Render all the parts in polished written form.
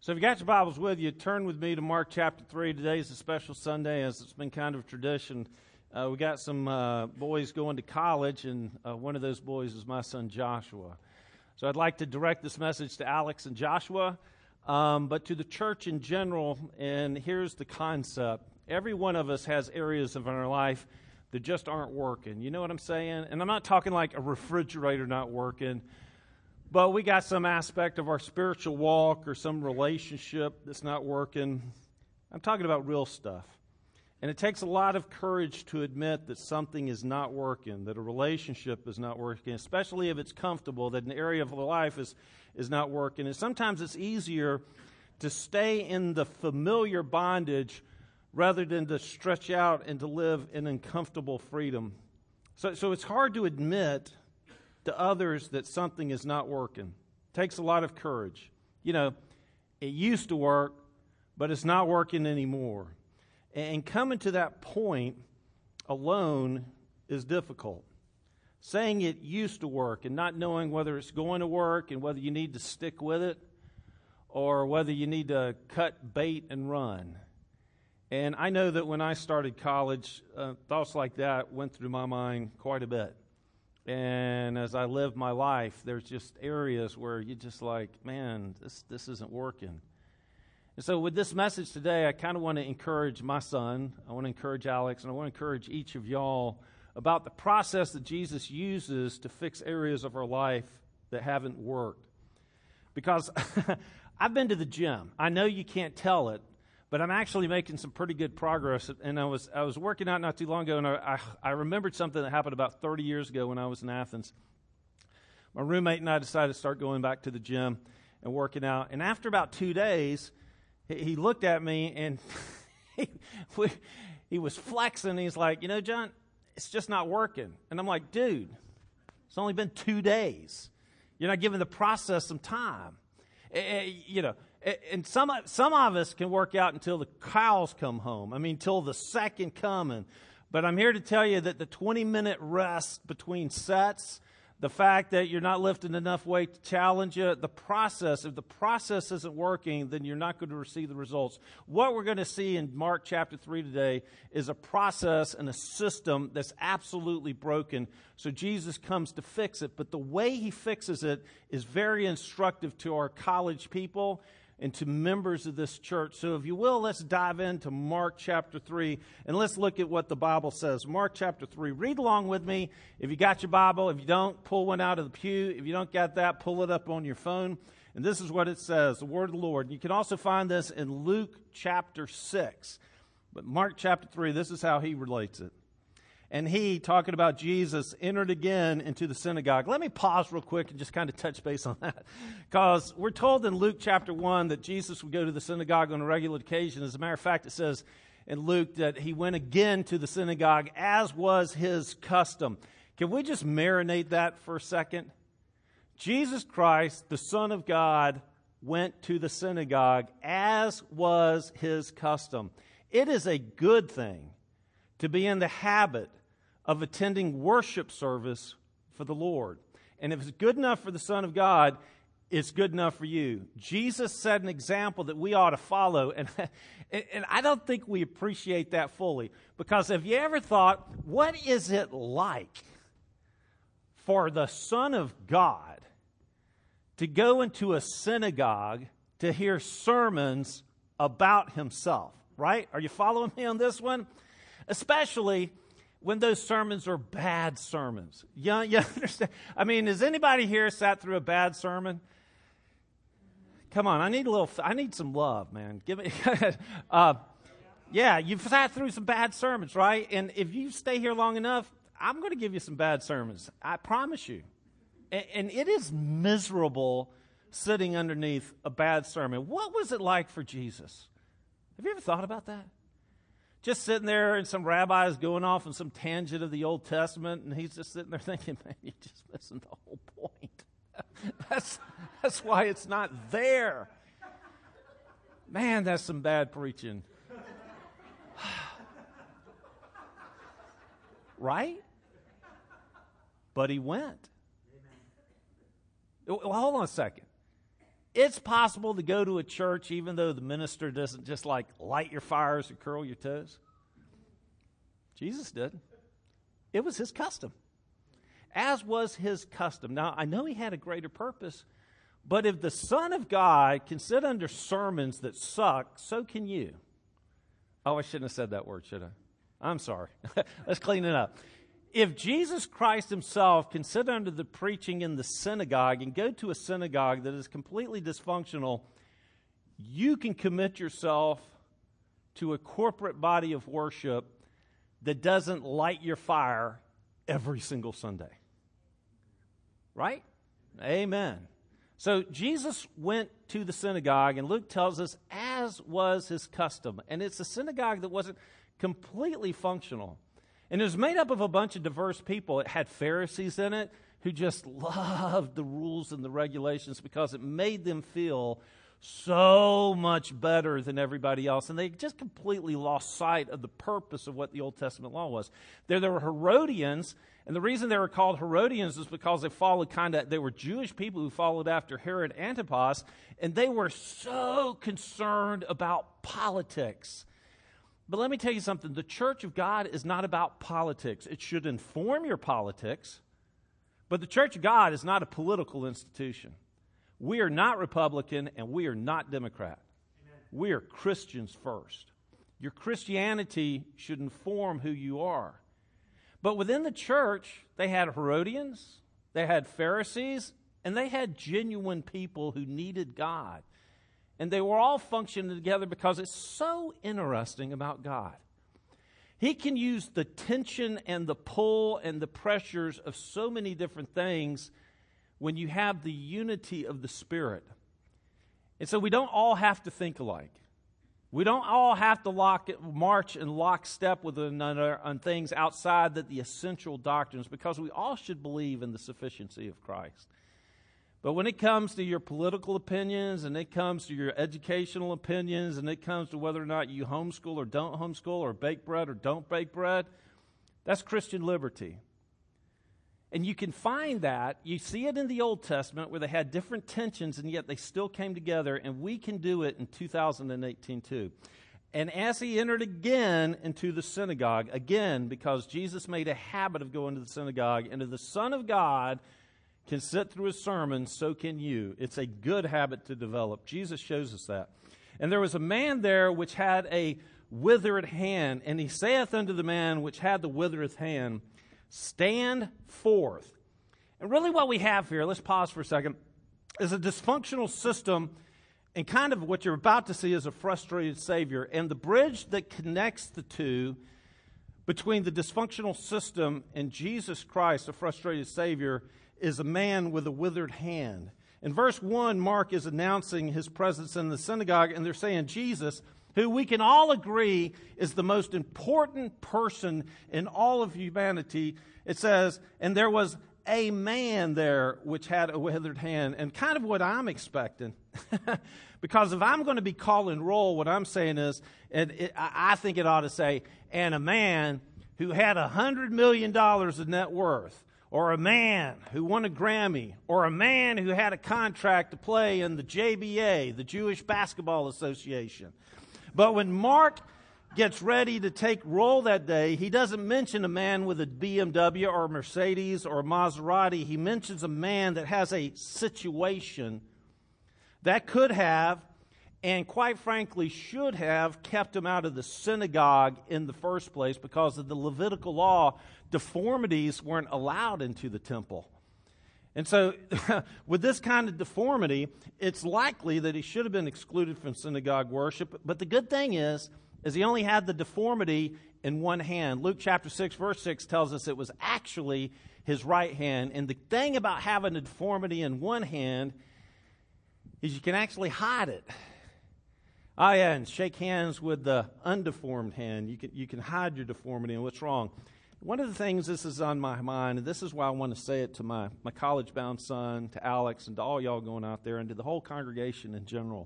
So if you got your Bibles with you, turn with me to Mark chapter 3. Today is a special Sunday, as it's been kind of a tradition. We got some boys going to college, and one of those boys is my son Joshua. So I'd like to direct this message to Alex and Joshua, but to the church in general, and here's the concept. Every one of us has areas of our life that just aren't working. You know what I'm saying? And I'm not talking like a refrigerator not working, but we got some aspect of our spiritual walk or some relationship that's not working. I'm talking about real stuff. And it takes a lot of courage to admit that something is not working, that a relationship is not working, especially if it's comfortable, that an area of life is not working. And sometimes it's easier to stay in the familiar bondage rather than to stretch out and to live in uncomfortable freedom. So it's hard to admit to others that something is not working. It takes a lot of courage. You know, it used to work, but it's not working anymore. And coming to that point alone is difficult. Saying it used to work and not knowing whether it's going to work and whether you need to stick with it or whether you need to cut bait and run. And I know that when I started college, thoughts like that went through my mind quite a bit. And as I live my life, there's just areas where you're just like, man, this isn't working. And so with this message today, I kind of want to encourage my son, I want to encourage Alex, and I want to encourage each of y'all about the process that Jesus uses to fix areas of our life that haven't worked. Because I've been to the gym. I know you can't tell it, but I'm actually making some pretty good progress. And I was working out not too long ago, and I remembered something that happened about 30 years ago when I was in Athens. My roommate and I decided to start going back to the gym and working out. And after about 2 days, he looked at me, and he was flexing. He's like, you know, John, it's just not working. And I'm like, dude, it's only been 2 days. You're not giving the process some time. You know. And some of us can work out until the cows come home. I mean, till the second coming. But I'm here to tell you that the 20-minute rest between sets, the fact that you're not lifting enough weight to challenge you, the process, if the process isn't working, then you're not going to receive the results. What we're going to see in Mark chapter 3 today is a process and a system that's absolutely broken. So Jesus comes to fix it. But the way he fixes it is very instructive to our college people and to members of this church. So if you will, let's dive into Mark chapter 3, and let's look at what the Bible says. Mark chapter 3. Read along with me. If you got your Bible, if you don't, pull one out of the pew. If you don't got that, pull it up on your phone. And this is what it says, the word of the Lord. You can also find this in Luke chapter 6. But Mark chapter 3, this is how he relates it. And he, talking about Jesus, entered again into the synagogue. Let me pause real quick and just kind of touch base on that. Because we're told in Luke chapter 1 that Jesus would go to the synagogue on a regular occasion. As a matter of fact, it says in Luke that he went again to the synagogue as was his custom. Can we just marinate that for a second? Jesus Christ, the Son of God, went to the synagogue as was his custom. It is a good thing to be in the habit of attending worship service for the Lord. And if it's good enough for the Son of God, it's good enough for you. Jesus set an example that we ought to follow, and I don't think we appreciate that fully. Because have you ever thought, what is it like for the Son of God to go into a synagogue to hear sermons about himself, right? Are you following me on this one? Especially when those sermons are bad sermons. You understand? I mean, has anybody here sat through a bad sermon? Come on, I need some love, man. Give me, yeah, you've sat through some bad sermons, right? And if you stay here long enough, I'm going to give you some bad sermons. I promise you. And it is miserable sitting underneath a bad sermon. What was it like for Jesus? Have you ever thought about that? Just sitting there and some rabbi's going off on some tangent of the Old Testament, and he's just sitting there thinking, man, you're just missing the whole point. That's why it's not there. Man, that's some bad preaching. Right? But he went. Well, hold on a second. It's possible to go to a church even though the minister doesn't just like light your fires and curl your toes. Jesus did. It was his custom, as was his custom. Now, I know he had a greater purpose, but if the Son of God can sit under sermons that suck, so can you. Oh, I shouldn't have said that word, should I? I'm sorry. Let's clean it up. If Jesus Christ himself can sit under the preaching in the synagogue and go to a synagogue that is completely dysfunctional, you can commit yourself to a corporate body of worship that doesn't light your fire every single Sunday. Right? Amen. So Jesus went to the synagogue, and Luke tells us, as was his custom. And it's a synagogue that wasn't completely functional. And it was made up of a bunch of diverse people. It had Pharisees in it who just loved the rules and the regulations because it made them feel so much better than everybody else. And they just completely lost sight of the purpose of what the Old Testament law was. There were Herodians, and the reason they were called Herodians is because they were Jewish people who followed after Herod Antipas, and they were so concerned about politics. But let me tell you something. The Church of God is not about politics. It should inform your politics, but the Church of God is not a political institution. We are not Republican, and we are not Democrat. Amen. We are Christians first. Your Christianity should inform who you are. But within the church, they had Herodians, they had Pharisees, and they had genuine people who needed God. And they were all functioning together because it's so interesting about God. He can use the tension and the pull and the pressures of so many different things when you have the unity of the Spirit. And so we don't all have to think alike. We don't all have to march in lockstep with one another on things outside the essential doctrines, because we all should believe in the sufficiency of Christ. But when it comes to your political opinions, and it comes to your educational opinions, and it comes to whether or not you homeschool or don't homeschool, or bake bread or don't bake bread, that's Christian liberty. And you can find that, you see it in the Old Testament where they had different tensions and yet they still came together, and we can do it in 2018 too. And as he entered again into the synagogue, again, because Jesus made a habit of going to the synagogue, and if the Son of God can sit through his sermon, so can you. It's a good habit to develop. Jesus shows us that. And there was a man there which had a withered hand, and he saith unto the man which had the withered hand, stand forth. And really what we have here, let's pause for a second, is a dysfunctional system, and kind of what you're about to see is a frustrated Savior. And the bridge that connects the two, between the dysfunctional system and Jesus Christ, the frustrated Savior, is a man with a withered hand. In verse 1, Mark is announcing his presence in the synagogue, and they're saying Jesus, who we can all agree is the most important person in all of humanity. It says, and there was a man there which had a withered hand. And kind of what I'm expecting, because if I'm going to be call and roll, what I'm saying is, I think it ought to say, and a man who had $100 million of net worth, or a man who won a Grammy, or a man who had a contract to play in the JBA, the Jewish Basketball Association. But when Mark gets ready to take roll that day, he doesn't mention a man with a BMW or a Mercedes or a Maserati. He mentions a man that has a situation that could have, and quite frankly should have, kept him out of the synagogue in the first place, because of the Levitical law. Deformities weren't allowed into the temple. And so with this kind of deformity, it's likely that he should have been excluded from synagogue worship. But the good thing is he only had the deformity in one hand. Luke chapter 6, verse 6 tells us it was actually his right hand. And the thing about having a deformity in one hand is you can actually hide it. Oh yeah, and shake hands with the undeformed hand. You can hide your deformity and what's wrong. One of the things, this is on my mind, and this is why I want to say it to my college-bound son, to Alex, and to all y'all going out there, and to the whole congregation in general.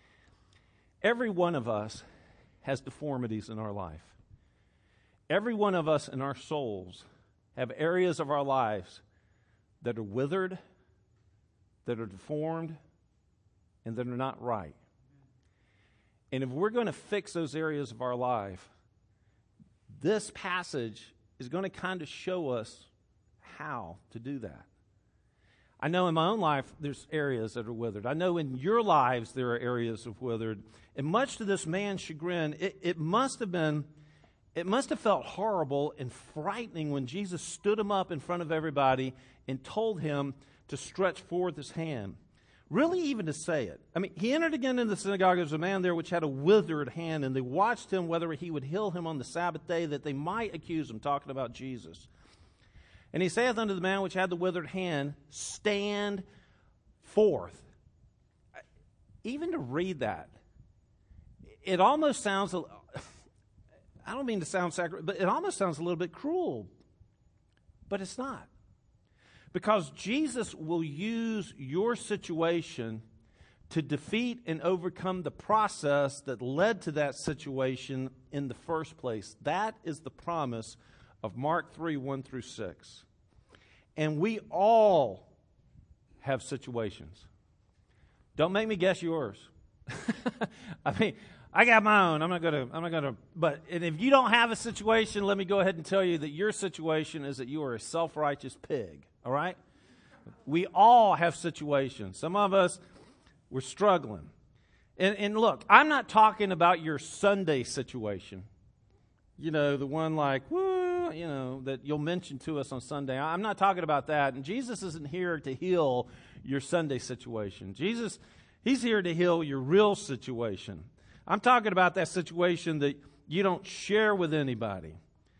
Every one of us has deformities in our life. Every one of us in our souls have areas of our lives that are withered, that are deformed, and that are not right. And if we're going to fix those areas of our life, this passage is going to kind of show us how to do that. I know in my own life there's areas that are withered. I know in your lives there are areas of withered. And much to this man's chagrin, it must have felt horrible and frightening when Jesus stood him up in front of everybody and told him to stretch forth his hand. Really even to say it. I mean, he entered again into the synagogue. There was a man there which had a withered hand, and they watched him whether he would heal him on the Sabbath day, that they might accuse him, talking about Jesus. And he saith unto the man which had the withered hand, stand forth. Even to read that, it almost sounds, I don't mean to sound sacrilegious, but it almost sounds a little bit cruel. But it's not. Because Jesus will use your situation to defeat and overcome the process that led to that situation in the first place. That is the promise of Mark 3, 1 through 6. And we all have situations. Don't make me guess yours. I mean, I got my own. I'm not gonna. But and if you don't have a situation, let me go ahead and tell you that your situation is that you are a self-righteous pig. All right? We all have situations. Some of us, we're struggling. And look, I'm not talking about your Sunday situation. You know, the one like, woo, you know, that you'll mention to us on Sunday. I'm not talking about that. And Jesus isn't here to heal your Sunday situation. Jesus, he's here to heal your real situation. I'm talking about that situation that you don't share with anybody.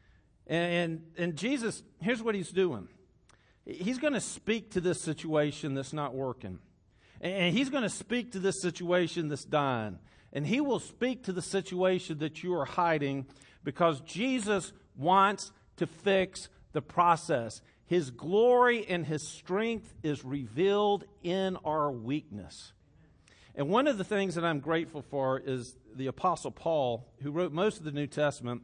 And Jesus, here's what he's doing. He's going to speak to this situation that's not working. And he's going to speak to this situation that's dying. And he will speak to the situation that you are hiding, because Jesus wants to fix the process. His glory and his strength is revealed in our weakness. And one of the things that I'm grateful for is the Apostle Paul, who wrote most of the New Testament,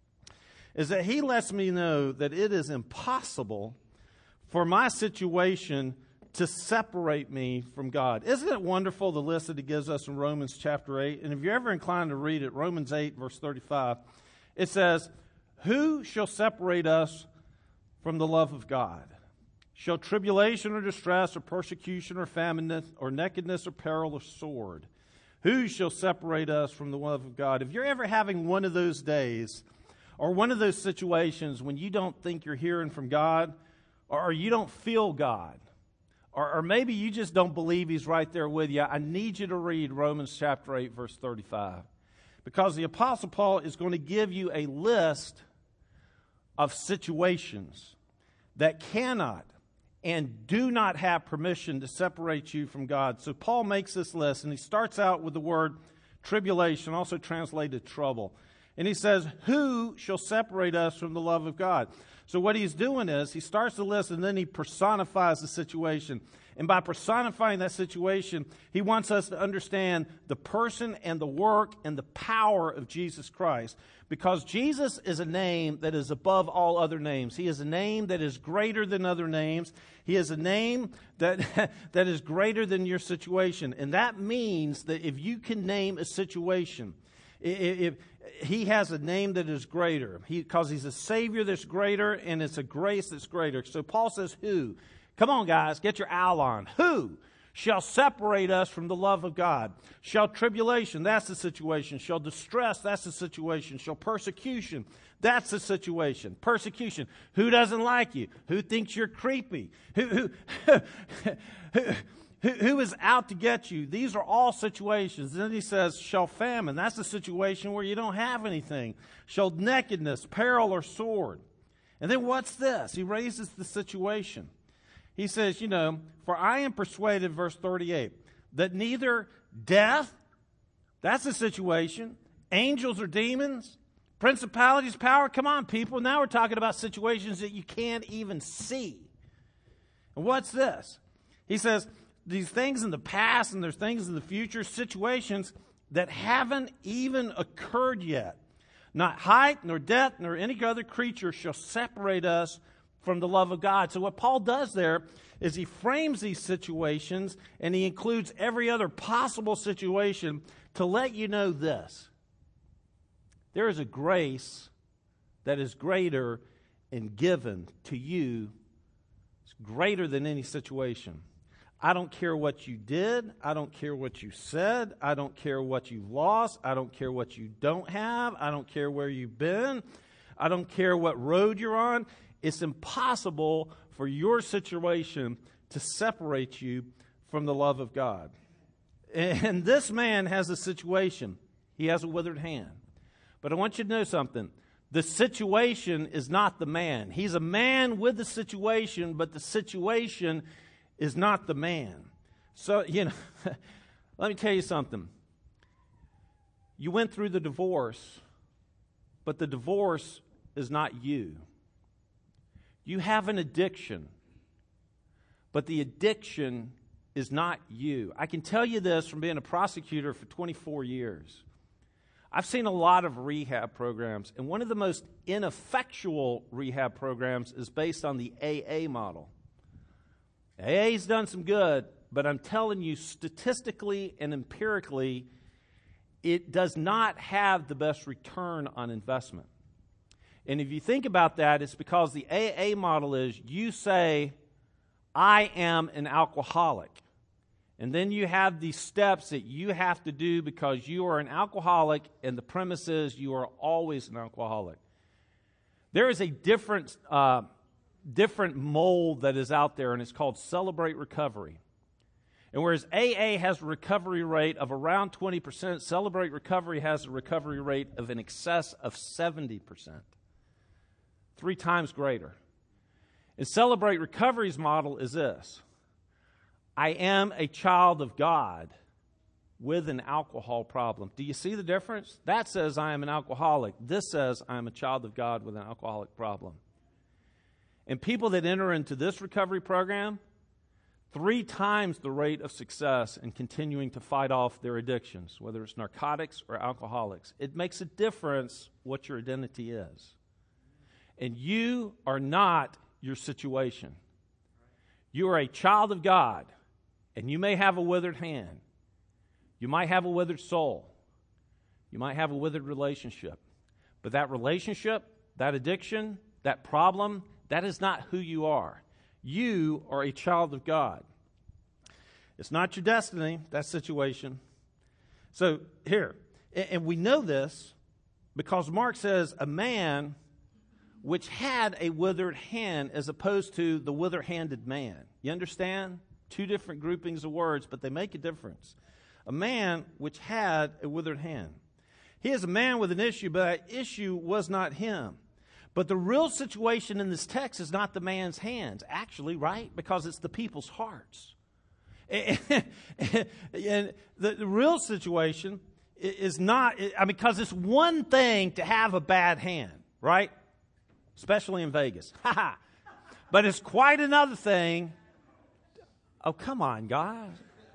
is that he lets me know that it is impossible for my situation to separate me from God. Isn't it wonderful, the list that he gives us in Romans chapter 8? And if you're ever inclined to read it, Romans 8, verse 35, it says, who shall separate us from the love of God? Shall tribulation or distress or persecution or famine or nakedness or peril or sword? Who shall separate us from the love of God? If you're ever having one of those days or one of those situations when you don't think you're hearing from God, or you don't feel God, or maybe you just don't believe he's right there with you, I need you to read Romans chapter 8, verse 35. Because the Apostle Paul is going to give you a list of situations that cannot and do not have permission to separate you from God. So Paul makes this list, and he starts out with the word tribulation, also translated trouble. And he says, who shall separate us from the love of God? So what he's doing is he starts the list and then he personifies the situation. And by personifying that situation, he wants us to understand the person and the work and the power of Jesus Christ. Because Jesus is a name that is above all other names. He is a name that is greater than other names. He is a name that is greater than your situation. And that means that if you can name a situation, if he has a name that is greater, because he's a Savior that's greater, and it's a grace that's greater. So Paul says, who? Come on, guys, get your owl on. Who shall separate us from the love of God? Shall tribulation, that's the situation. Shall distress, that's the situation. Shall persecution, that's the situation. Persecution. Who doesn't like you? Who thinks you're creepy? Who is out to get you? These are all situations. Then he says, shall famine. That's the situation where you don't have anything. Shall nakedness, peril, or sword. And then what's this? He raises the situation. He says, for I am persuaded, verse 38, that neither death, that's the situation, angels or demons, principalities, power. Come on, people. Now we're talking about situations that you can't even see. And what's this? He says, these things in the past and there's things in the future, situations that haven't even occurred yet. Not height, nor depth, nor any other creature shall separate us from the love of God. So what Paul does there is he frames these situations and he includes every other possible situation to let you know this. There is a grace that is greater and given to you. It's greater than any situation. I don't care what you did. I don't care what you said. I don't care what you lost. I don't care what you don't have. I don't care where you've been. I don't care what road you're on. It's impossible for your situation to separate you from the love of God. And this man has a situation. He has a withered hand. But I want you to know something. The situation is not the man. He's a man with the situation, but the situation is not the man. So, let me tell you something. You went through the divorce, but the divorce is not you. You have an addiction, but the addiction is not you. I can tell you this from being a prosecutor for 24 years. I've seen a lot of rehab programs, and one of the most ineffectual rehab programs is based on the AA model. AA's done some good, but I'm telling you, statistically and empirically, it does not have the best return on investment. And if you think about that, it's because the AA model is you say, I am an alcoholic. And then you have these steps that you have to do because you are an alcoholic, and the premise is you are always an alcoholic. There is a different mold that is out there, and it's called Celebrate Recovery. And whereas AA has a recovery rate of around 20%, Celebrate Recovery has a recovery rate of in excess of 70%. 3 times greater. And Celebrate Recovery's model is this. I am a child of God with an alcohol problem. Do you see the difference? That says I am an alcoholic. This says I am a child of God with an alcoholic problem. And people that enter into this recovery program, 3 times the rate of success in continuing to fight off their addictions, whether it's narcotics or alcoholics. It makes a difference what your identity is. And you are not your situation. You are a child of God, and you may have a withered hand. You might have a withered soul. You might have a withered relationship. But that relationship, that addiction, that problem, that is not who you are. You are a child of God. It's not your destiny, that situation. So here, and we know this because Mark says a man which had a withered hand as opposed to the wither-handed man. You understand? 2 different groupings of words, but they make a difference. A man which had a withered hand. He is a man with an issue, but that issue was not him. But the real situation in this text is not the man's hands, actually, right? Because it's the people's hearts. And the real situation is not, because it's one thing to have a bad hand, right? Especially in Vegas. But it's quite another thing. Oh, come on, guys.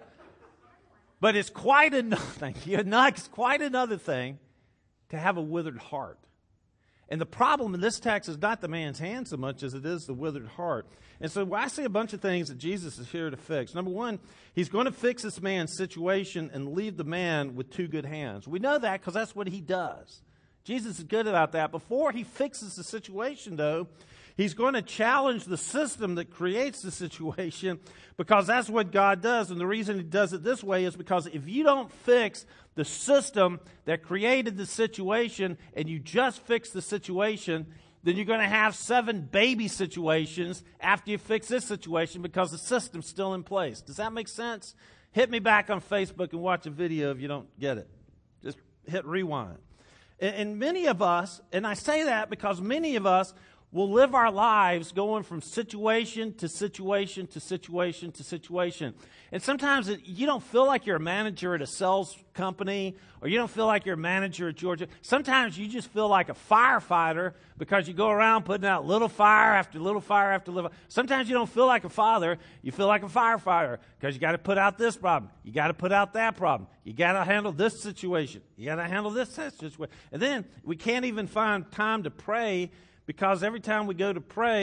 But it's quite another thing. It's quite another thing to have a withered heart. And the problem in this text is not the man's hand so much as it is the withered heart. And so I see a bunch of things that Jesus is here to fix. Number one, he's going to fix this man's situation and leave the man with 2 good hands. We know that because that's what he does. Jesus is good about that. Before he fixes the situation, though, he's going to challenge the system that creates the situation because that's what God does. And the reason he does it this way is because if you don't fix the system that created the situation and you just fix the situation, then you're going to have 7 baby situations after you fix this situation because the system's still in place. Does that make sense? Hit me back on Facebook and watch a video if you don't get it. Just hit rewind. And many of us, and I say that because many of us will live our lives going from situation to situation to situation to situation. And sometimes you don't feel like you're a manager at a sales company, or you don't feel like you're a manager at Georgia. Sometimes you just feel like a firefighter because you go around putting out little fire after little fire after little fire. Sometimes you don't feel like a father. You feel like a firefighter because you got to put out this problem. You got to put out that problem. You got to handle this situation. You got to handle this situation. And then we can't even find time to pray because every time we go to pray,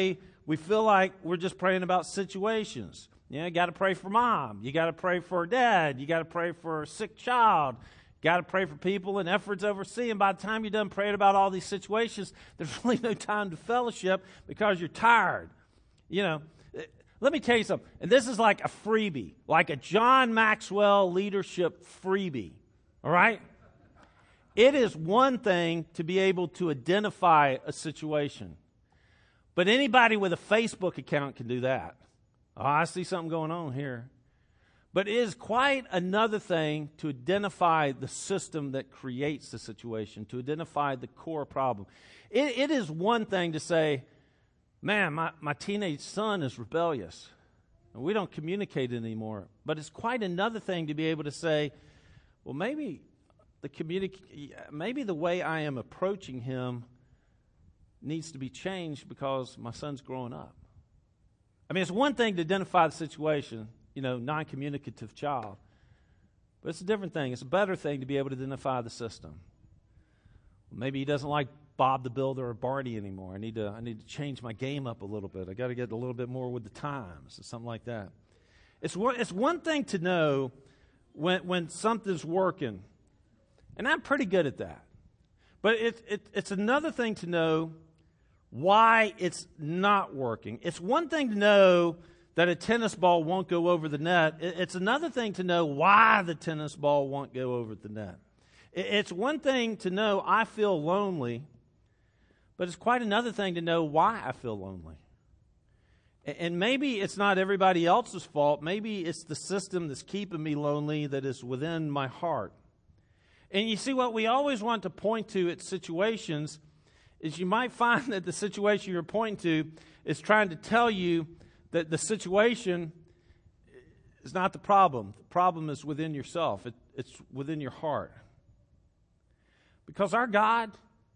we feel like we're just praying about situations. You got to pray for mom. You got to pray for dad. You got to pray for a sick child. You got to pray for people and efforts overseas. And by the time you're done praying about all these situations, there's really no time to fellowship because you're tired. Let me tell you something. And this is like a freebie, like a John Maxwell leadership freebie. All right? It is one thing to be able to identify a situation. But anybody with a Facebook account can do that. Oh, I see something going on here. But it is quite another thing to identify the system that creates the situation, to identify the core problem. It is one thing to say, man, my teenage son is rebellious. And we don't communicate anymore. But it's quite another thing to be able to say, well, maybe the way I am approaching him needs to be changed because my son's growing up. I mean, it's one thing to identify the situation, non-communicative child. But it's a different thing. It's a better thing to be able to identify the system. Maybe he doesn't like Bob the Builder or Barney anymore. I need to change my game up a little bit. I got to get a little bit more with the times or something like that. It's one thing to know when something's working. And I'm pretty good at that. But it's another thing to know why it's not working. It's one thing to know that a tennis ball won't go over the net. It's another thing to know why the tennis ball won't go over the net. It's one thing to know I feel lonely, but it's quite another thing to know why I feel lonely. And maybe it's not everybody else's fault. Maybe it's the system that's keeping me lonely that is within my heart. And you see, what we always want to point to at situations is you might find that the situation you're pointing to is trying to tell you that the situation is not the problem. The problem is within yourself. It's within your heart. Because our God's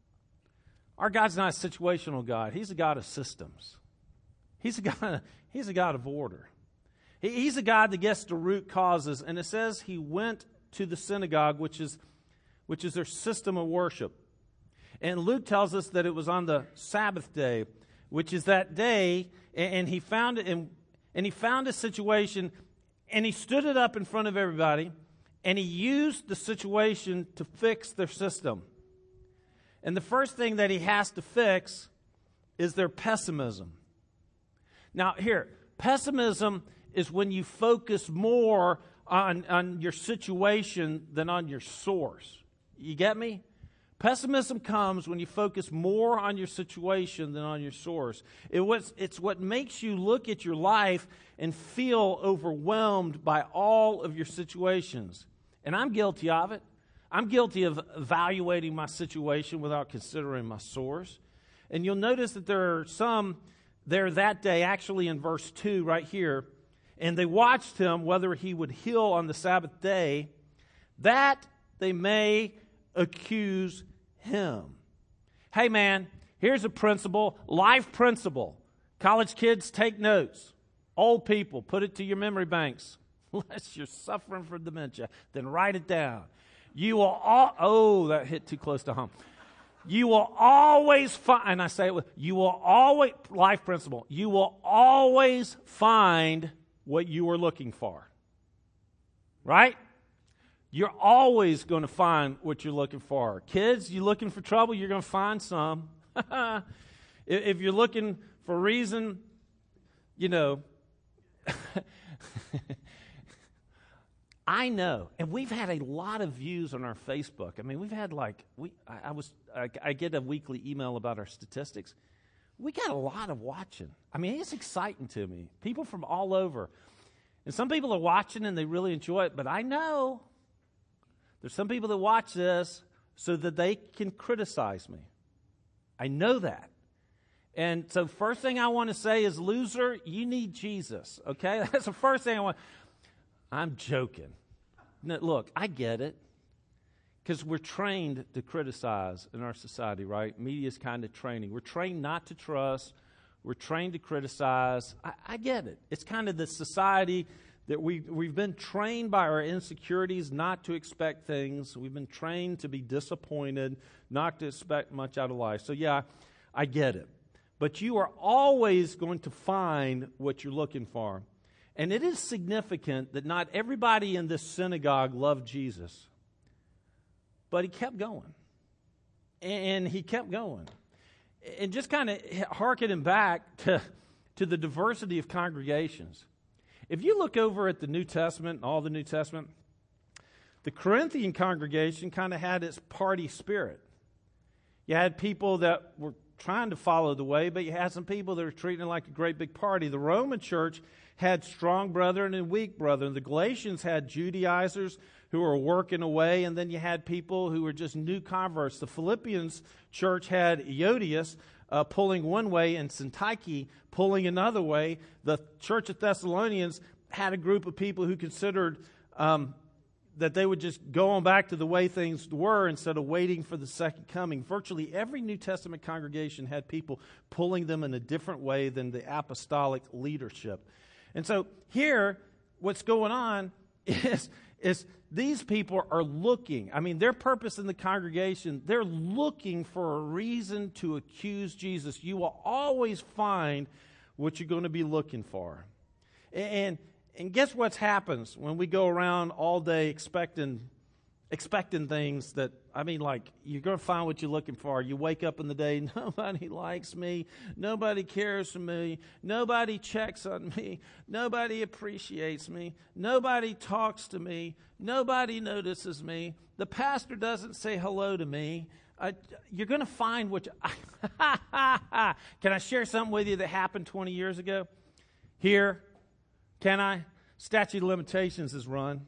not a situational God. He's a God of systems. He's a God of order. He's a God that gets to root causes. And it says he went to the synagogue, which is their system of worship. And Luke tells us that it was on the Sabbath day, which is that day, and he found it, and he found a situation, and he stood it up in front of everybody, and he used the situation to fix their system. And the first thing that he has to fix is their pessimism. Now, here, pessimism is when you focus more on your situation than on your source. You get me? Pessimism comes when you focus more on your situation than on your source. It's what makes you look at your life and feel overwhelmed by all of your situations. And I'm guilty of it. I'm guilty of evaluating my situation without considering my source. And you'll notice that there are some there that day, actually in verse 2 right here, and they watched him whether he would heal on the Sabbath day, that they may accuse him. Hey man, here's a principle, life principle. College kids, take notes. Old people, put it to your memory banks. Unless you're suffering from dementia, then write it down. You will that hit too close to home. You will always find, and I say it with, you will always, life principle, you will always find what you are looking for. Right? You're always going to find what you're looking for. Kids, you looking for trouble, you're going to find some. If you're looking for a reason, I know, and we've had a lot of views on our Facebook. I mean, we've had I get a weekly email about our statistics. We got a lot of watching. I mean, it's exciting to me. People from all over. And some people are watching and they really enjoy it, but I know there's some people that watch this so that they can criticize me. I know that. And so first thing I want to say is, loser, you need Jesus, okay? That's the first thing I want. I'm joking. No, look, I get it. Because we're trained to criticize in our society, right? Media's kind of training. We're trained not to trust. We're trained to criticize. I get it. It's kind of the society that we've been trained by our insecurities not to expect things. We've been trained to be disappointed, not to expect much out of life. So yeah, I get it. but you are always going to find what you're looking for. And it is significant that not everybody in this synagogue loved Jesus, but he kept going. And he kept going. And just kind of harkening back to the diversity of congregations. If you look over at the New Testament, all the New Testament, the Corinthian congregation kind of had its party spirit. You had people that were trying to follow the way, but you had some people that were treating it like a great big party. The Roman church had strong brethren and weak brethren. The Galatians had Judaizers who were working away, and then you had people who were just new converts. The Philippians church had Euodias pulling one way and Syntyche pulling another way. The church of Thessalonians had a group of people who considered that they would just go on back to the way things were instead of waiting for the second coming. Virtually every New Testament congregation had people pulling them in a different way than the apostolic leadership. And so here, what's going on is these people are looking. I mean, their purpose in the congregation, they're looking for a reason to accuse Jesus. You will always find what you're going to be looking for. And guess what happens when we go around all day expecting things that, I mean, like, you're going to find what you're looking for. You wake up in the day, nobody likes me, nobody cares for me, nobody checks on me, nobody appreciates me, nobody talks to me, nobody notices me, the pastor doesn't say hello to me. You're going to find what Can I share something with you that happened 20 years ago? Here, can I? Statute of limitations is run.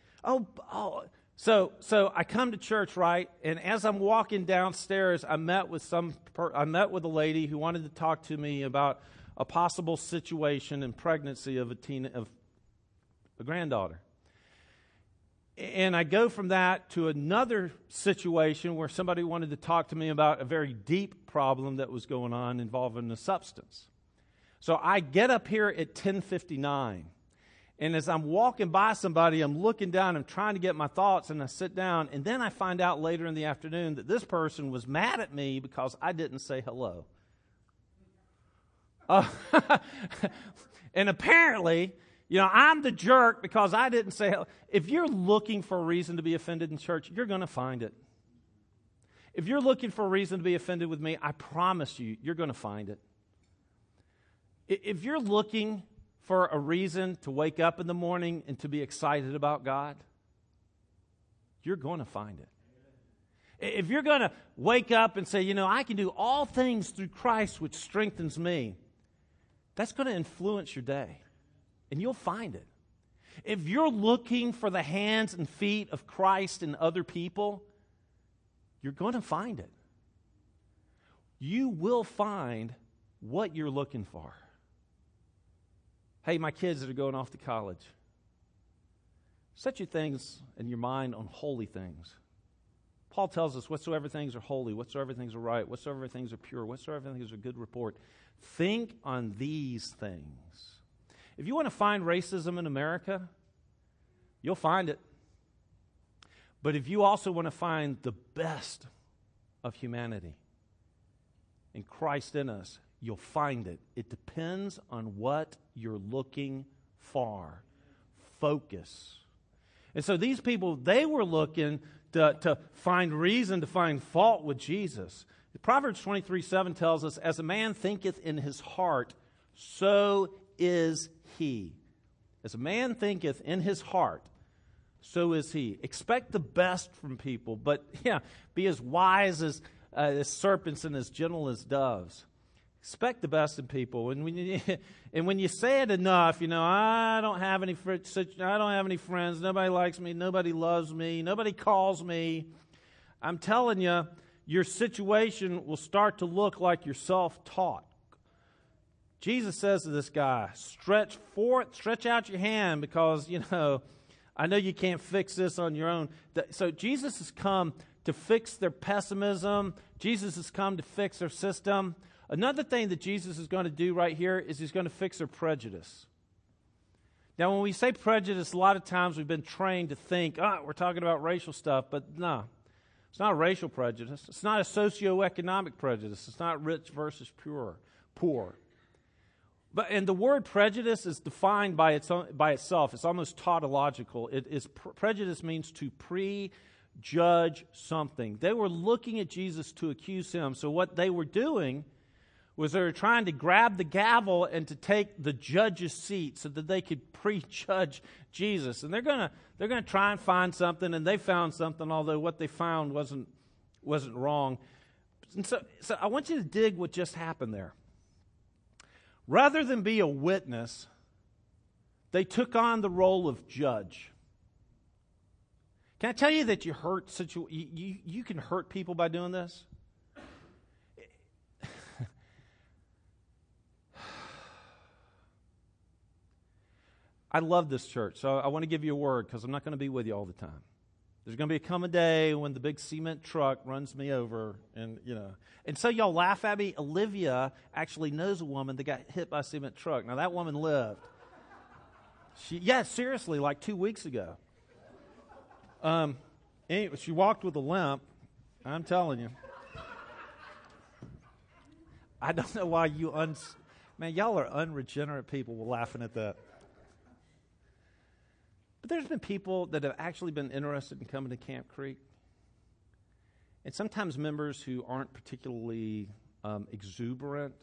So I come to church, right? And as I'm walking downstairs, I met with a lady who wanted to talk to me about a possible situation in pregnancy of a granddaughter. And I go from that to another situation where somebody wanted to talk to me about a very deep problem that was going on involving a substance. So I get up here at 10:59. And as I'm walking by somebody, I'm looking down, I'm trying to get my thoughts, and I sit down. And then I find out later in the afternoon that this person was mad at me because I didn't say hello. And apparently, I'm the jerk because I didn't say hello. If you're looking for a reason to be offended in church, you're going to find it. If you're looking for a reason to be offended with me, I promise you, you're going to find it. If you're looking for a reason to wake up in the morning and to be excited about God, you're going to find it. If you're going to wake up and say, I can do all things through Christ which strengthens me, that's going to influence your day, and you'll find it. If you're looking for the hands and feet of Christ in other people, you're going to find it. You will find what you're looking for. Hey, my kids that are going off to college, set your things in your mind on holy things. Paul tells us whatsoever things are holy, whatsoever things are right, whatsoever things are pure, whatsoever things are good report. Think on these things. If you want to find racism in America, you'll find it. But if you also want to find the best of humanity in Christ in us, you'll find it. It depends on what you're looking for. Focus. And so these people, they were looking to find reason to find fault with Jesus. Proverbs 23:7 tells us, as a man thinketh in his heart, so is he. As a man thinketh in his heart, so is he. Expect the best from people, but be as wise as serpents and as gentle as doves. Expect the best in people, and when you say it enough, I don't have any friends. Nobody likes me. Nobody loves me. Nobody calls me. I'm telling you, your situation will start to look like you're self-taught. Jesus says to this guy, "Stretch out your hand, because I know you can't fix this on your own." So Jesus has come to fix their pessimism. Jesus has come to fix their system. Another thing that Jesus is going to do right here is he's going to fix their prejudice. Now, when we say prejudice, a lot of times we've been trained to think, we're talking about racial stuff, but no. It's not a racial prejudice. It's not a socioeconomic prejudice. It's not rich versus poor. poor. And the word prejudice is defined by itself. It's almost tautological. Prejudice means to prejudge something. They were looking at Jesus to accuse him. So what they were doing was they were trying to grab the gavel and to take the judge's seat so that they could prejudge Jesus. And they're gonna try and find something, and they found something, although what they found wasn't wrong. And so I want you to dig what just happened there. Rather than be a witness, they took on the role of judge. Can I tell you that you can hurt people by doing this? I love this church, so I want to give you a word because I'm not going to be with you all the time. There's going to come a day when the big cement truck runs me over, and so y'all laugh at me. Olivia actually knows a woman that got hit by a cement truck. Now that woman lived. Seriously, like 2 weeks ago. Anyway, she walked with a limp. I'm telling you. I don't know why man, y'all are unregenerate people. We're laughing at that. But there's been people that have actually been interested in coming to Camp Creek. And sometimes members who aren't particularly exuberant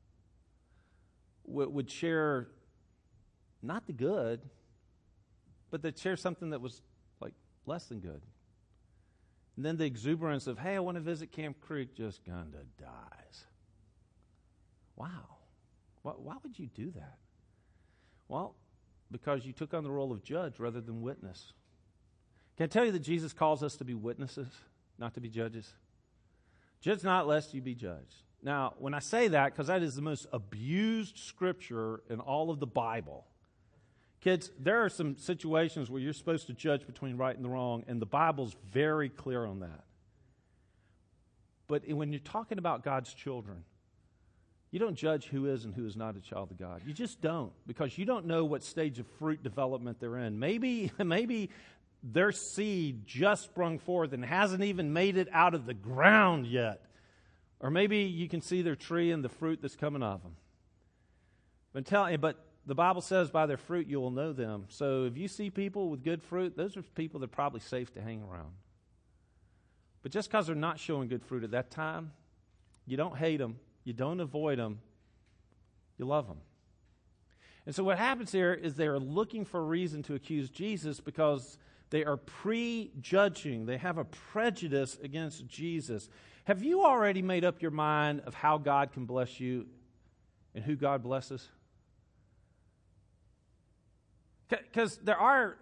would share not the good, but they'd share something that was like less than good. And then the exuberance of, hey, I want to visit Camp Creek, just kind of dies. Wow. Why would you do that? Well, because you took on the role of judge rather than witness. Can I tell you that Jesus calls us to be witnesses, not to be judges? Judge not, lest you be judged. Now, when I say that, because that is the most abused scripture in all of the Bible. Kids, there are some situations where you're supposed to judge between right and the wrong, and the Bible's very clear on that. But when you're talking about God's children, you don't judge who is and who is not a child of God. You just don't, because you don't know what stage of fruit development they're in. Maybe their seed just sprung forth and hasn't even made it out of the ground yet. Or maybe you can see their tree and the fruit that's coming off them. But the Bible says by their fruit you will know them. So if you see people with good fruit, those are people that are probably safe to hang around. But just because they're not showing good fruit at that time, you don't hate them. You don't avoid them. You love them. And so what happens here is they are looking for a reason to accuse Jesus because they are prejudging. They have a prejudice against Jesus. Have you already made up your mind of how God can bless you and who God blesses? Because there are,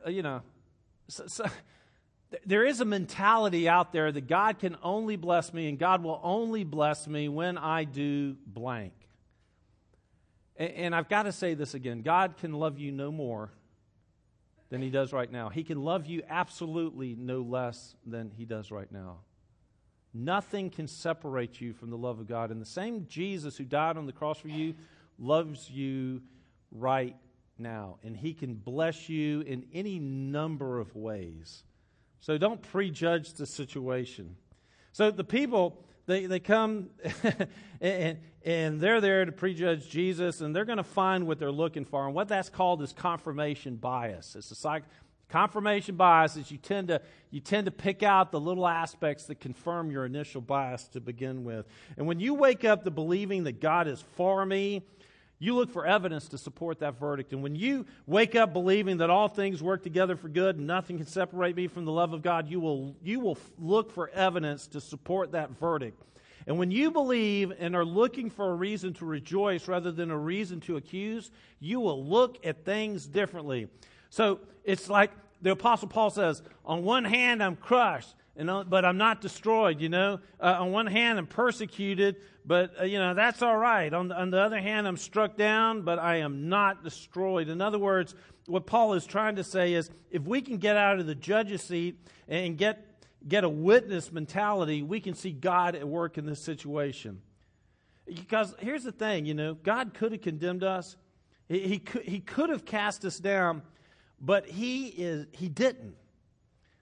there is a mentality out there that God can only bless me and God will only bless me when I do blank. And I've got to say this again. God can love you no more than he does right now. He can love you absolutely no less than he does right now. Nothing can separate you from the love of God. And the same Jesus who died on the cross for you loves you right now. And he can bless you in any number of ways. So don't prejudge the situation. So the people, they come and they're there to prejudge Jesus, and they're going to find what they're looking for. And what that's called is confirmation bias. It's confirmation bias is you tend to pick out the little aspects that confirm your initial bias to begin with. And when you wake up to believing that God is for me, you look for evidence to support that verdict. And when you wake up believing that all things work together for good and nothing can separate me from the love of God, you will look for evidence to support that verdict. And when you believe and are looking for a reason to rejoice rather than a reason to accuse, you will look at things differently. So it's like the Apostle Paul says, on one hand I'm crushed, but I'm not destroyed, On one hand, I'm persecuted, but, that's all right. On the other hand, I'm struck down, but I am not destroyed. In other words, what Paul is trying to say is, if we can get out of the judge's seat and get a witness mentality, we can see God at work in this situation. Because here's the thing, God could have condemned us. He could have cast us down, but he didn't.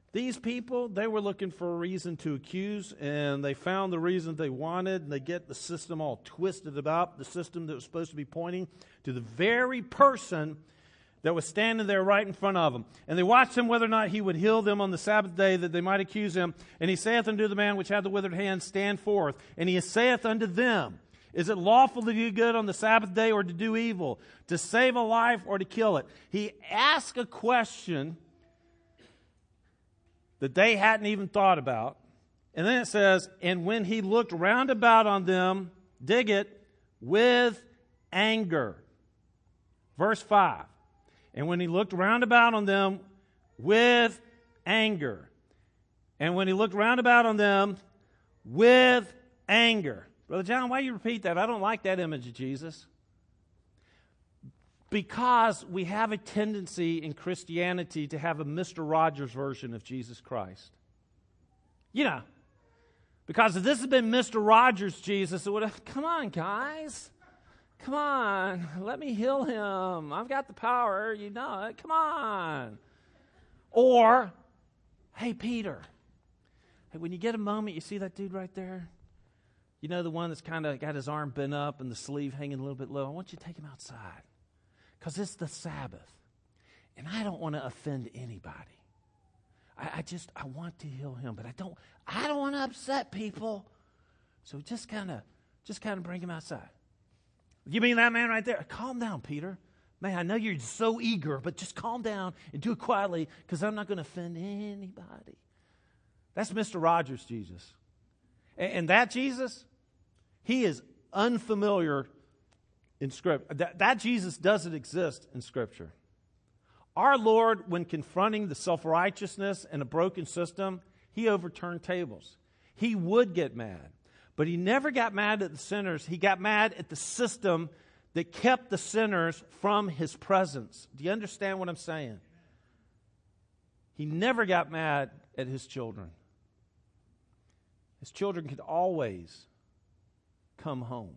These people, they were looking for a reason to accuse, and they found the reason they wanted, and they get the system all twisted about, the system that was supposed to be pointing to the very person that was standing there right in front of them. And they watched him whether or not he would heal them on the Sabbath day, that they might accuse him. And he saith unto the man which had the withered hand, Stand forth. And he saith unto them, Is it lawful to do good on the Sabbath day or to do evil, to save a life or to kill it? He asked a question that they hadn't even thought about. And then it says, And when he looked round about on them, dig it, with anger. Verse 5. And when he looked round about on them with anger. And when he looked round about on them with anger. Brother John, why do you repeat that? I don't like that image of Jesus. Because we have a tendency in Christianity to have a Mr. Rogers version of Jesus Christ. You know, because if this had been Mr. Rogers Jesus, it would have, come on, guys. Come on, let me heal him. I've got the power, you know it. Come on. Or, hey, Peter, hey, when you get a moment, you see that dude right there? You know, the one that's kind of got his arm bent up and the sleeve hanging a little bit low? I want you to take him outside because it's the Sabbath. And I don't want to offend anybody. I want to heal him, but I don't want to upset people. So just kind of bring him outside. You mean that man right there? Calm down, Peter. Man, I know you're so eager, but just calm down and do it quietly because I'm not going to offend anybody. That's Mr. Rogers Jesus. And that Jesus, he is unfamiliar in Scripture. That Jesus doesn't exist in Scripture. Our Lord, when confronting the self-righteousness and a broken system, he overturned tables. He would get mad. But he never got mad at the sinners. He got mad at the system that kept the sinners from his presence. Do you understand what I'm saying? He never got mad at his children. His children could always come home.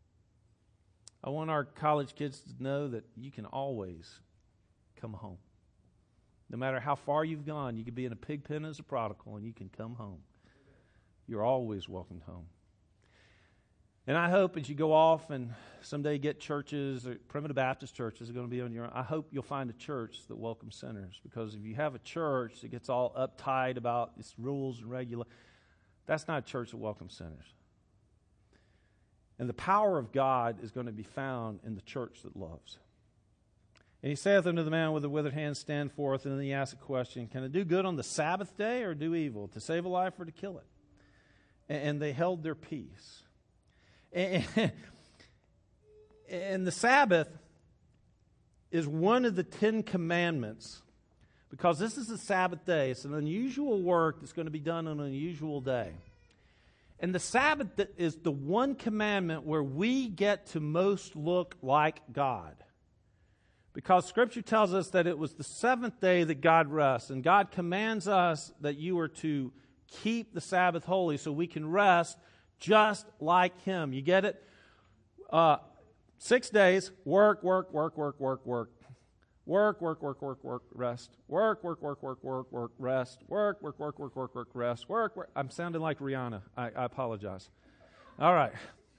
I want our college kids to know that you can always come home. No matter how far you've gone, you could be in a pig pen as a prodigal and you can come home. You're always welcomed home. And I hope as you go off and someday get churches, or Primitive Baptist churches are going to be on your own, I hope you'll find a church that welcomes sinners. Because if you have a church that gets all uptight about its rules and regulations, that's not a church that welcomes sinners. And the power of God is going to be found in the church that loves. And he saith unto the man with the withered hand, Stand forth. And then he asks a question, Can I do good on the Sabbath day or do evil? To save a life or to kill it? And they held their peace. And the Sabbath is one of the 10 commandments because this is the Sabbath day. It's an unusual work that's going to be done on an unusual day. And the Sabbath is the one commandment where we get to most look like God. Because Scripture tells us that it was the seventh day that God rests. And God commands us that you are to keep the Sabbath holy so we can rest just like Him. You get it? 6 days, work, rest. Work, rest. Work, rest. Work. I'm sounding like Rihanna. I apologize. All right.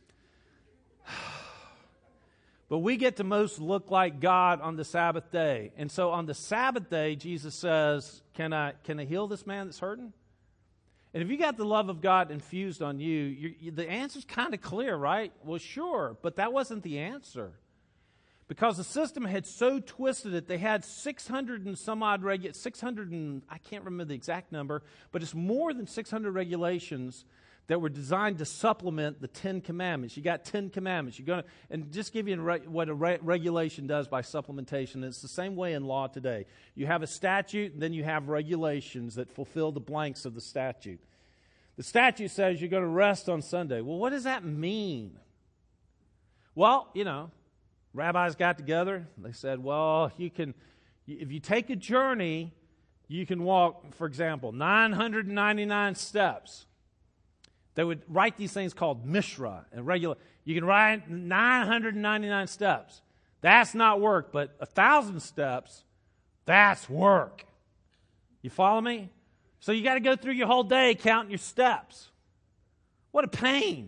But we get to most look like God on the Sabbath day. And so on the Sabbath day, Jesus says, Can I heal this man that's hurting? And if you got the love of God infused on you, the answer's kind of clear, right? Well, sure, but that wasn't the answer. Because the system had so twisted it, they had 600 and some odd I can't remember the exact number, but it's more than 600 regulations that were designed to supplement the 10 commandments. You got 10 commandments. You're going to, and just give you what a regulation does by supplementation. It's the same way in law today. You have a statute, and then you have regulations that fulfill the blanks of the statute. The statute says you're going to rest on Sunday. Well, what does that mean? Well, rabbis got together. They said, well, if you take a journey, you can walk, for example, 999 steps. They would write these things called Mishra. You can write 999 steps. That's not work, but 1,000 steps, that's work. You follow me? So you got to go through your whole day counting your steps. What a pain.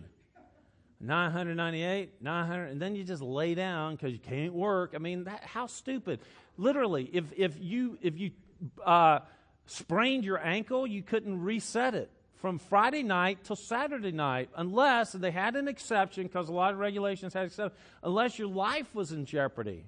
998, 900, and then you just lay down because you can't work. I mean, how stupid. Literally, if you sprained your ankle, you couldn't reset it from Friday night till Saturday night unless, and they had an exception because a lot of regulations had exceptions, unless your life was in jeopardy.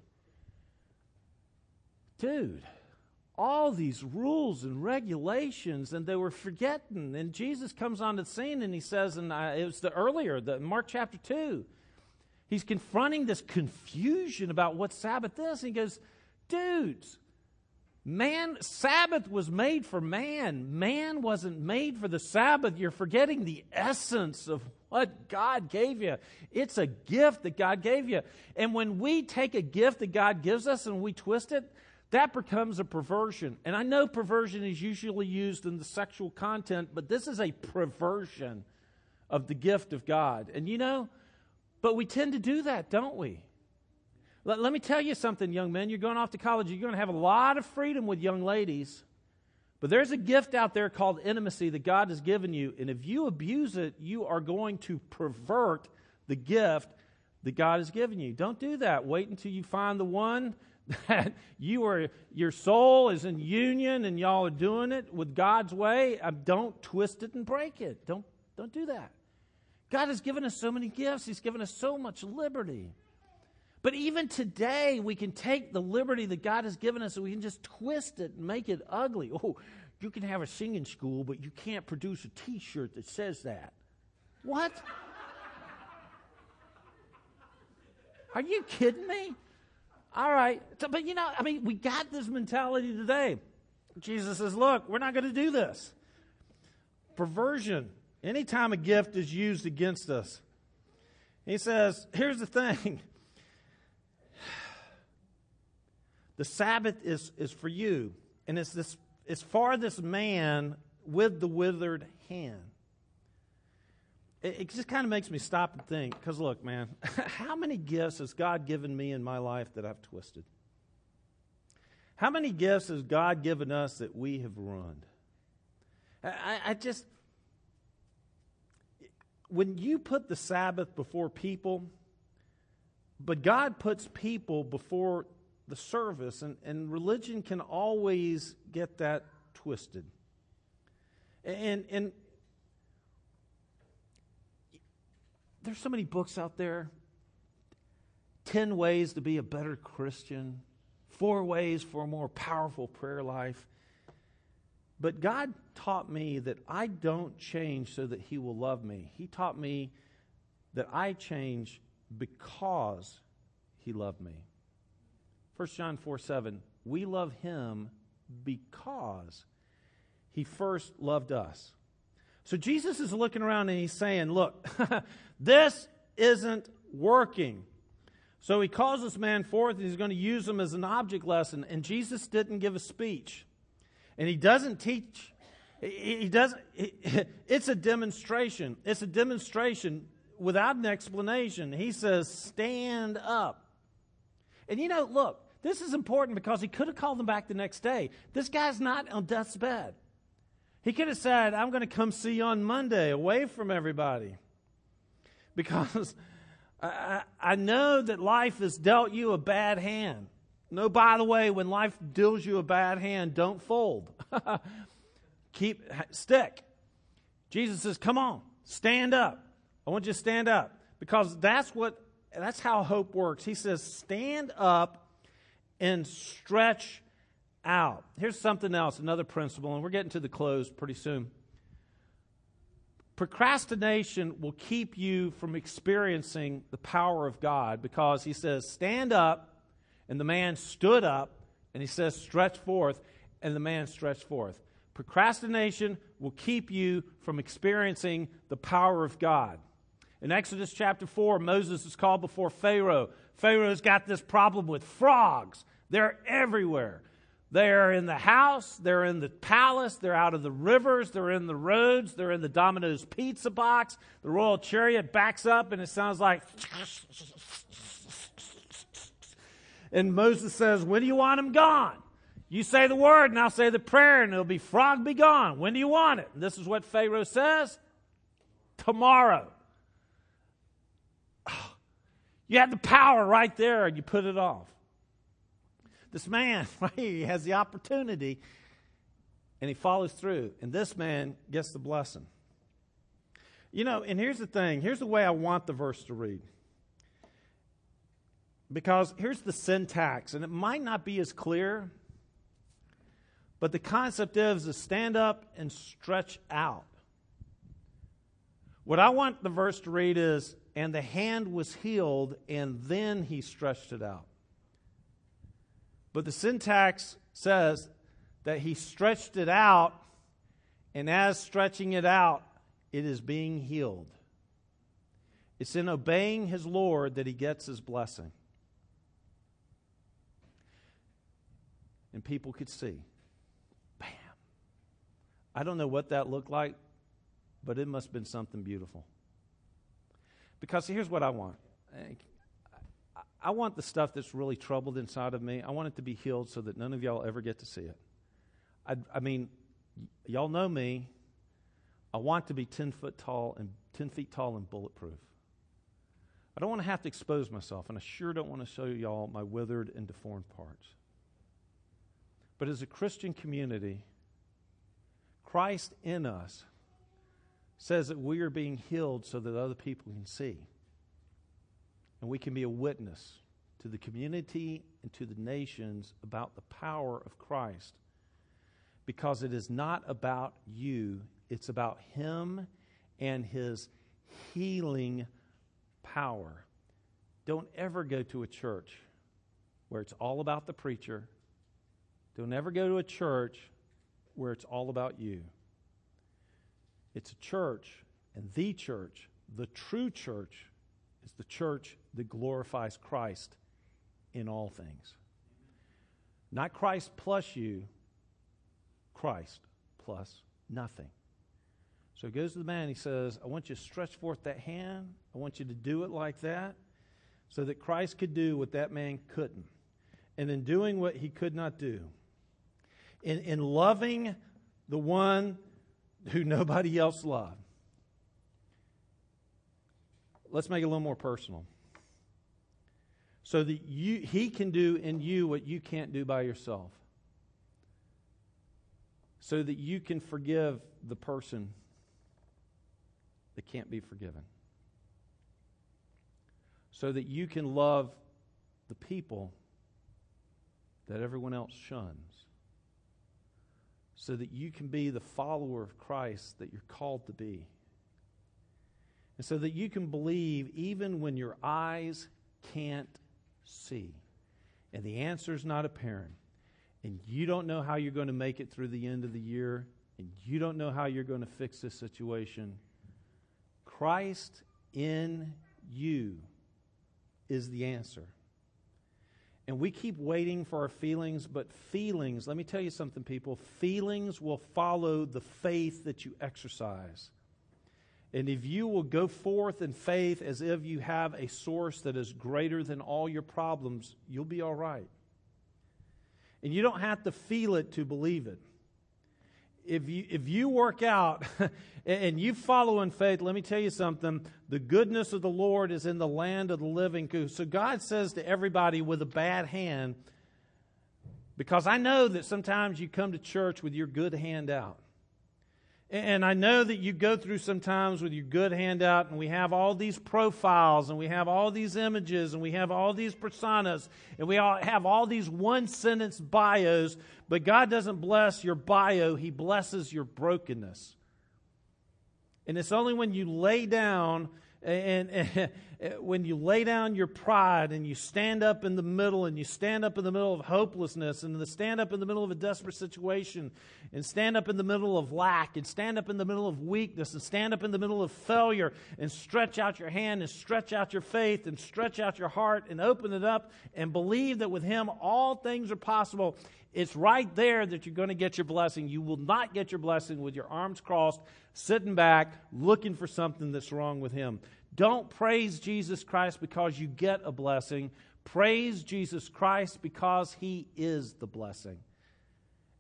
Dude, all these rules and regulations, and they were forgetting. And Jesus comes on the scene and he says, and it was Mark chapter 2, he's confronting this confusion about what Sabbath is. And he goes, dudes, Sabbath was made for man. Man wasn't made for the Sabbath. You're forgetting the essence of what God gave you. It's a gift that God gave you. And when we take a gift that God gives us and we twist it, that becomes a perversion. And I know perversion is usually used in the sexual content, but this is a perversion of the gift of God. And but we tend to do that, don't we? Let me tell you something, young men. You're going off to college. You're going to have a lot of freedom with young ladies. But there's a gift out there called intimacy that God has given you. And if you abuse it, you are going to pervert the gift that God has given you. Don't do that. Wait until you find the one that your soul is in union and y'all are doing it with God's way. Don't twist it and break it. Don't do that. God has given us so many gifts. He's given us so much liberty. But even today, we can take the liberty that God has given us and we can just twist it and make it ugly. Oh, you can have a singing school, but you can't produce a T-shirt that says that. What? Are you kidding me? All right. But we got this mentality today. Jesus says, look, we're not going to do this. Perversion. Anytime a gift is used against us. He says, here's the thing. The Sabbath is for you. And it's for this man with the withered hand. It just kind of makes me stop and think. Because look, man, how many gifts has God given me in my life that I've twisted? How many gifts has God given us that we have ruined? When you put the Sabbath before people, but God puts people before the service, and religion can always get that twisted. And there's so many books out there. 10 ways to be a better Christian. 4 ways for a more powerful prayer life. But God taught me that I don't change so that He will love me. He taught me that I change because He loved me. 1 John 4:7, we love Him because He first loved us. So Jesus is looking around and He's saying, look, this isn't working. So He calls this man forth and He's going to use him as an object lesson. And Jesus didn't give a speech. And He doesn't teach. It's a demonstration. It's a demonstration without an explanation. He says, stand up. And look, this is important because He could have called him back the next day. This guy's not on death's bed. He could have said, I'm going to come see you on Monday away from everybody. Because I know that life has dealt you a bad hand. No, by the way, when life deals you a bad hand, don't fold. Stick. Jesus says, come on, stand up. I want you to stand up. Because that's how hope works. He says, stand up and stretch out. Here's something else, another principle, and we're getting to the close pretty soon. Procrastination will keep you from experiencing the power of God because He says, stand up, and the man stood up, and He says, stretch forth, and the man stretched forth. Procrastination will keep you from experiencing the power of God. In Exodus chapter 4, Moses is called before Pharaoh. Pharaoh's got this problem with frogs. They're everywhere. They're in the house, they're in the palace, they're out of the rivers, they're in the roads, they're in the Domino's pizza box. The royal chariot backs up and it sounds like... And Moses says, when do you want them gone? You say the word, and I'll say the prayer, and it'll be frog be gone. When do you want it? And this is what Pharaoh says. Tomorrow. You had the power right there, and you put it off. This man, right here, he has the opportunity, and he follows through. And this man gets the blessing. You know, and here's the thing. Here's the way I want the verse to read. Because here's the syntax, and it might not be as clear, but the concept is to stand up and stretch out. What I want the verse to read is, and the hand was healed, and then he stretched it out. But the syntax says that he stretched it out, and as stretching it out, it is being healed. It's in obeying his Lord that he gets his blessing. And people could see. Bam. I don't know what that looked like, but it must have been something beautiful. Because here's what I want. I want the stuff that's really troubled inside of me, I want it to be healed so that none of y'all ever get to see it. I mean, y'all know me. I want to be 10 feet tall and bulletproof. I don't want to have to expose myself, and I sure don't want to show y'all my withered and deformed parts. But as a Christian community, Christ in us says that we are being healed so that other people can see. And we can be a witness to the community and to the nations about the power of Christ. Because it is not about you, it's about Him and His healing power. Don't ever go to a church where it's all about the preacher. Don't ever go to a church where it's all about you. It's a church, and the true church, is the church that glorifies Christ in all things. Not Christ plus you, Christ plus nothing. So he goes to the man, he says, I want you to stretch forth that hand. I want you to do it like that so that Christ could do what that man couldn't. And in doing what he could not do, in loving the one who nobody else loved. Let's make it a little more personal. So that he can do in you what you can't do by yourself. So that you can forgive the person that can't be forgiven. So that you can love the people that everyone else shuns. So that you can be the follower of Christ that you're called to be. And so that you can believe even when your eyes can't see. And the answer is not apparent. And you don't know how you're going to make it through the end of the year. And you don't know how you're going to fix this situation. Christ in you is the answer. And we keep waiting for our feelings, but feelings, let me tell you something, people, feelings will follow the faith that you exercise. And if you will go forth in faith as if you have a source that is greater than all your problems, you'll be all right. And you don't have to feel it to believe it. If you work out and you follow in faith, let me tell you something. The goodness of the Lord is in the land of the living. So God says to everybody with a bad hand, because I know that sometimes you come to church with your good hand out. And I know that you go through sometimes with your good hand out, and we have all these profiles, and we have all these images, and we have all these personas, and we all have all these one-sentence bios, but God doesn't bless your bio, He blesses your brokenness. And it's only when you lay down and when you lay down your pride and you stand up in the middle, and you stand up in the middle of hopelessness, and stand up in the middle of a desperate situation, and stand up in the middle of lack, and stand up in the middle of weakness, and stand up in the middle of failure, and stretch out your hand, and stretch out your faith, and stretch out your heart, and open it up, and believe that with Him all things are possible. It's right there that you're going to get your blessing. You will not get your blessing with your arms crossed, sitting back, looking for something that's wrong with Him. Don't praise Jesus Christ because you get a blessing. Praise Jesus Christ because He is the blessing.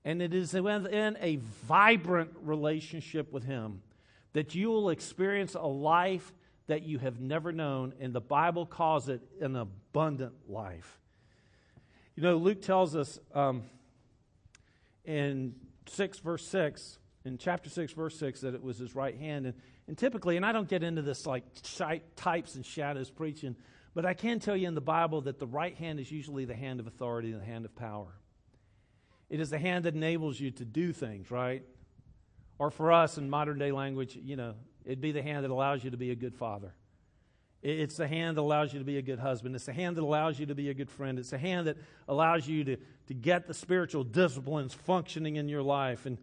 And it is within a vibrant relationship with Him that you will experience a life that you have never known, and the Bible calls it an abundant life. You know, Luke tells us in chapter 6, verse 6, that it was his right hand. And typically, and I don't get into this like types and shadows preaching, but I can tell you in the Bible that the right hand is usually the hand of authority and the hand of power. It is the hand that enables you to do things, right? Or for us in modern day language, you know, it'd be the hand that allows you to be a good father. It's the hand that allows you to be a good husband. It's the hand that allows you to be a good friend. It's the hand that allows you to get the spiritual disciplines functioning in your life. And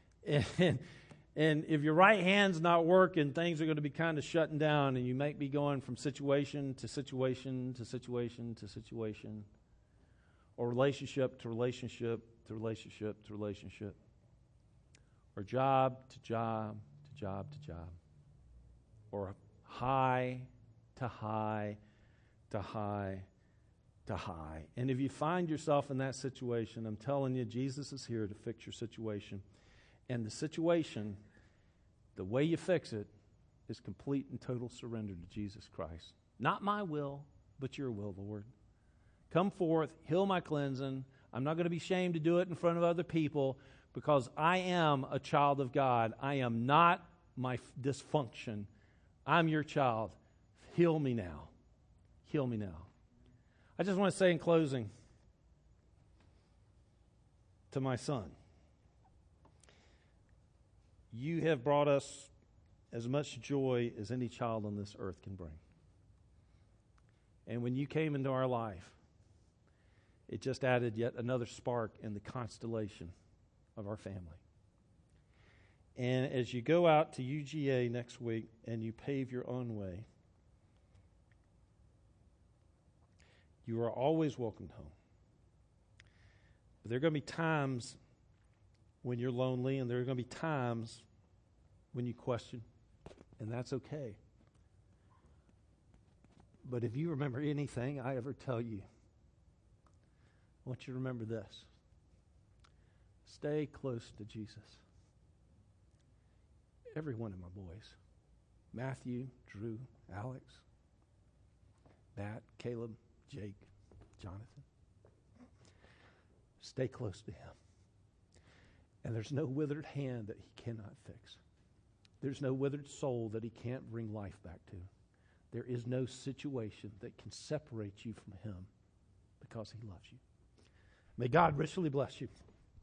if your right hand's not working, things are going to be kind of shutting down, and you might be going from situation to situation to situation to situation, or relationship to relationship to relationship to relationship, or job to job to job to job, or high to high to high to high. And if you find yourself in that situation, I'm telling you, Jesus is here to fix your situation. And the situation, the way you fix it, is complete and total surrender to Jesus Christ. Not my will, but your will, Lord. Come forth, heal my cleansing. I'm not going to be ashamed to do it in front of other people because I am a child of God. I am not my dysfunction. I'm your child. Heal me now. Heal me now. I just want to say in closing to my son, you have brought us as much joy as any child on this earth can bring. And when you came into our life, it just added yet another spark in the constellation of our family. And as you go out to UGA next week and you pave your own way, you are always welcomed home. But there are going to be times when you're lonely, and there are going to be times when you question, and that's okay. But if you remember anything I ever tell you, I want you to remember this. Stay close to Jesus. Every one of my boys, Matthew, Drew, Alex, Matt, Caleb, Jake, Jonathan. Stay close to him. And there's no withered hand that he cannot fix. There's no withered soul that he can't bring life back to. There is no situation that can separate you from him because he loves you. May God richly bless you.